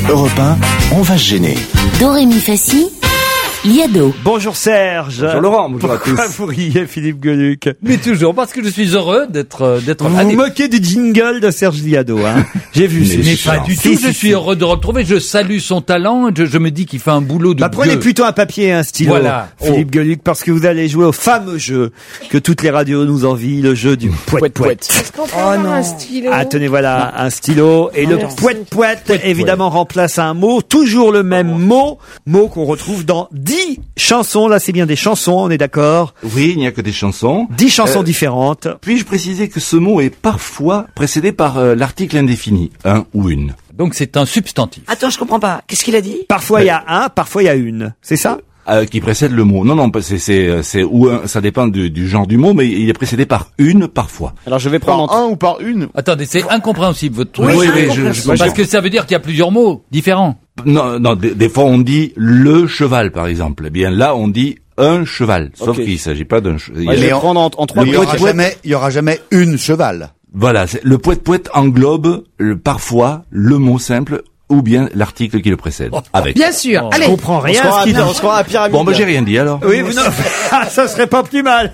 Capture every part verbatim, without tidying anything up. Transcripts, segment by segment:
Europe un, on va se gêner. Do, ré, mi, fa, si, Liado. Bonjour Serge. Bonjour Laurent, bonjour à tous. Pourquoi vous riez, Philippe Gueluc? Mais toujours, parce que je suis heureux d'être euh, d'être Vous là. vous moquez du jingle de Serge Liado, hein. J'ai vu. Mais, mais pas du Si, tout, si, je si. suis heureux de retrouver, je salue son talent, je, je me dis qu'il fait un boulot de Bah, prenez gueux. plutôt un papier et un stylo, Voilà. Philippe Gueluc, parce que vous allez jouer au fameux jeu que toutes les radios nous envient, le jeu du poète poète. Est-ce qu'on peut avoir un stylo? Ah, tenez, voilà, un stylo. Et Oh, le merci. poète poète, évidemment, remplace un mot, toujours le même mot, mot qu'on retrouve dans dix chansons. Là, c'est bien des chansons, on est d'accord? Oui, il n'y a que des chansons. Dix chansons Euh, différentes. Puis-je préciser que ce mot est parfois précédé par euh, l'article indéfini, un ou une. Donc c'est un substantif. Attends, je comprends pas. Qu'est-ce qu'il a dit? Parfois, il y a un, parfois, il y a une. C'est ça? Euh, qui précède le mot. Non, non, c'est c'est c'est ou un, ça dépend du, du genre du mot, mais il est précédé par une parfois. Alors je vais prendre Par un ou par une? Attendez, c'est incompréhensible votre truc. Oui, oui, c'est je, je, incompréhensible. Parce que ça veut dire qu'il y a plusieurs mots différents. non, non, des, des fois on dit le cheval, par exemple. Eh bien là, on dit un cheval, sauf Ok. qu'il s'agit pas d'un cheval. Ouais, je vais prendre en, en trois Il y poètes. aura jamais, il y aura jamais une cheval. Voilà, c'est- le poète poète englobe le, parfois le mot simple ou bien l'article qui le précède. Avec. Bien sûr. Oh. Je Allez. comprends On se rien. croira à ce à, qu'il on se croira à pyramide. Bon, ben j'ai rien dit alors. Oui, vous non. Ah, ça serait pas plus mal.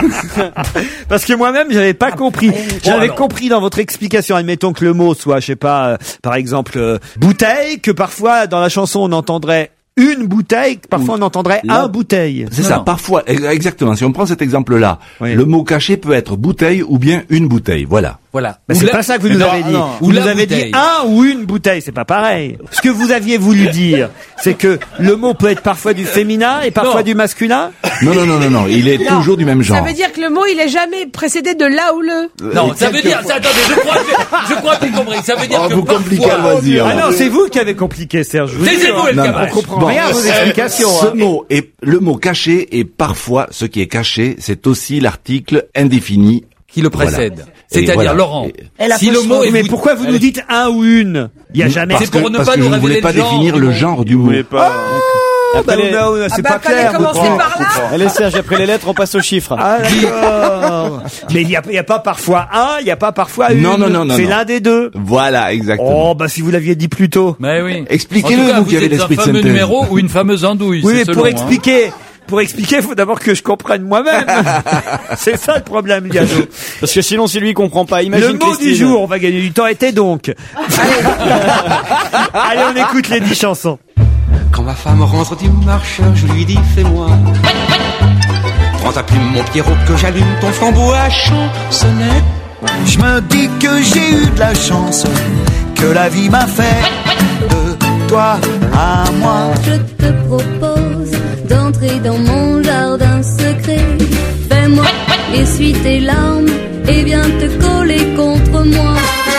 Parce que moi-même, j'avais pas compris. J'avais alors. compris dans votre explication, admettons que le mot soit, je sais pas, euh, par exemple, euh, bouteille, que parfois, dans la chanson, on entendrait une bouteille, que parfois on entendrait La- un bouteille. C'est Non, ça, non. parfois, ex- exactement. Si on prend cet exemple-là, Oui. le mot caché peut être bouteille ou bien une bouteille. Voilà. Voilà. Mais Ou c'est la- pas ça que vous nous Non, avez dit. non. Vous Ou nous la avez dit bouteille. un ou une bouteille, c'est pas pareil. Ce que vous aviez voulu dire, c'est que le mot peut être parfois du féminin et parfois Non. du masculin. Non, non, non, non, non. Il est Non, toujours du même genre. Ça veut dire que le mot, il est jamais précédé de là ou le. Non, ça veut dire, ça, attendez, je crois que, je crois que j'ai compris. Ça veut dire Oh, que vous compliquez parfois- à loisir. Ah non, c'est vous qui avez compliqué, Serge. je vous C'est jure. vous, le Non, gamin. On comprend Bon, rien à vos euh, explications. Ce hein. mot est le mot caché et parfois ce qui est caché, c'est aussi l'article indéfini. Qui le précède. Voilà. C'est-à-dire, Et voilà. Laurent, Et la si le fausse mot est Mais bout- pourquoi vous nous Allez. dites un ou une? Il y a jamais. Parce C'est pour que, ne parce pas que nous je ne voulais révéler pas le genre définir du le mot. genre du Vous mot. voulez pas. Après Bah, les... non, c'est Ah pas bah, fallait clair. commencer Bertrand. par là. Allez Serge, après les lettres, on passe aux chiffres. Ah d'accord. Mais il y a, il y a pas parfois un, il y a pas parfois une. Non, non, non, non, C'est non. l'un des deux. Voilà, exactement. Oh bah si vous l'aviez dit plus tôt. Mais oui. Expliquez-le, En tout cas, vous qui avez êtes l'esprit de un fameux synthèse. numéro ou une fameuse andouille. Oui, c'est mais selon, pour hein. expliquer, pour expliquer, il faut d'abord que je comprenne moi-même. C'est ça le problème, Liado. Parce que sinon, si lui il comprend pas, imagine Le mot Christine. du jour, on va gagner du temps, était donc. Allez, on écoute les dix chansons. Quand ma femme rentre du marché, je lui dis fais-moi. Prends ta plume, mon Pierrot, que j'allume ton flambeau à chansonnette. Je me dis que j'ai eu de la chance, que la vie m'a fait de toi à moi. Je te propose d'entrer dans mon jardin secret. Fais-moi essuie tes larmes et viens te coller contre moi.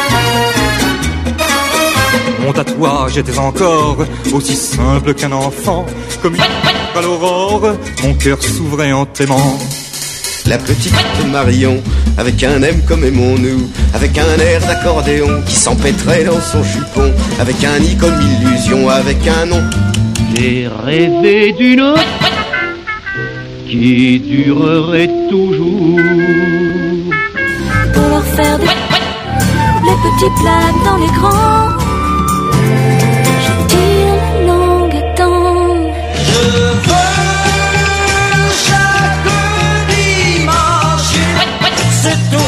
Mon tatouage était encore aussi simple qu'un enfant. Comme une à l'aurore, mon cœur s'ouvrait en t'aimant. La petite Marion, avec un M comme aimons-nous, avec un air d'accordéon qui s'empêtrait dans son jupon, avec un I comme illusion, avec un nom. J'ai rêvé d'une qui durerait toujours. Pour leur faire des les petits plats dans les grands. Je tire la langue à temps. Je veux chaque dimanche, c'est tout.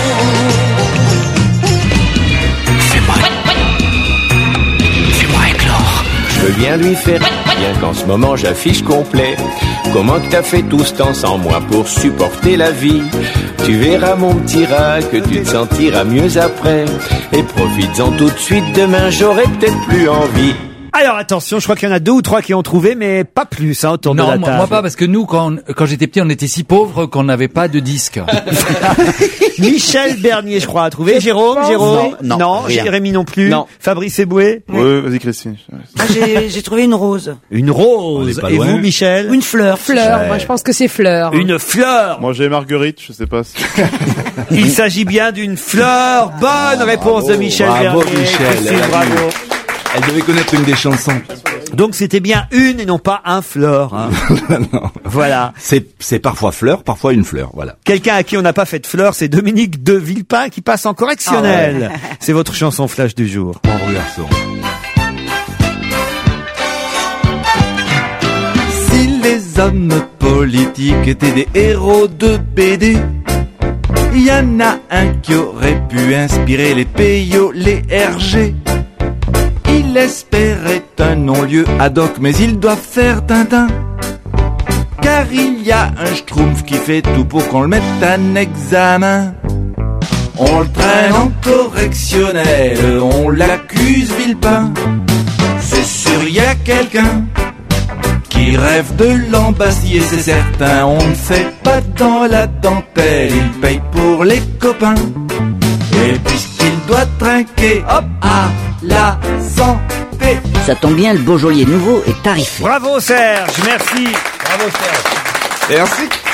Je veux bien lui faire, bien qu'en ce moment j'affiche complet. Comment que t'as fait tout ce temps sans moi pour supporter la vie? Tu verras mon petit rat que tu te sentiras mieux après. Et profites-en tout de suite, demain j'aurai peut-être plus envie. Alors attention, je crois qu'il y en a deux ou trois qui ont trouvé, mais pas plus hein, autour de Non, la moi, table. moi pas, parce que nous, quand, quand j'étais petit, on était si pauvres qu'on n'avait pas de disque. Michel Bernier, je crois, a trouvé. Jérôme, pense, Jérôme, non, non, rien. Jérémy non plus. Non. Fabrice Eboué, Oui, vas-y Christine. Ah, j'ai, j'ai trouvé une rose. une rose. pas Et loin. vous, Michel? Une fleur. Fleur. Ouais. Moi, je pense que c'est fleur. Une fleur. Moi j'ai Marguerite, je sais pas si... Il s'agit bien d'une fleur. Bonne réponse de Michel bravo, Bernier. Michel, Christine, elle a bravo. Elle devait connaître une des chansons. Donc c'était bien une et non pas un fleur. Hein. Non. Voilà. C'est, c'est parfois fleur, parfois une fleur, voilà. Quelqu'un à qui on n'a pas fait de fleur, c'est Dominique de Villepin qui passe en correctionnel. C'est votre chanson flash du jour. Pauvre garçon. hommes politiques étaient des héros de B D. Il y en a un qui aurait pu inspirer les Peyo, les R G. Il espérait un non-lieu ad hoc, mais il doit faire Tintin. Car il y a un schtroumpf qui fait tout pour qu'on le mette en examen. On le traîne en correctionnel, on l'accuse villepin. C'est sûr, y a quelqu'un qui rêve de l'embasiller, c'est certain. On ne fait pas dans la dentelle, il paye pour les copains. Et puisqu'il doit trinquer, hop, à la santé. Ça tombe bien, le Beaujolais nouveau est tarifé. Bravo Serge, merci. Bravo Serge. Merci.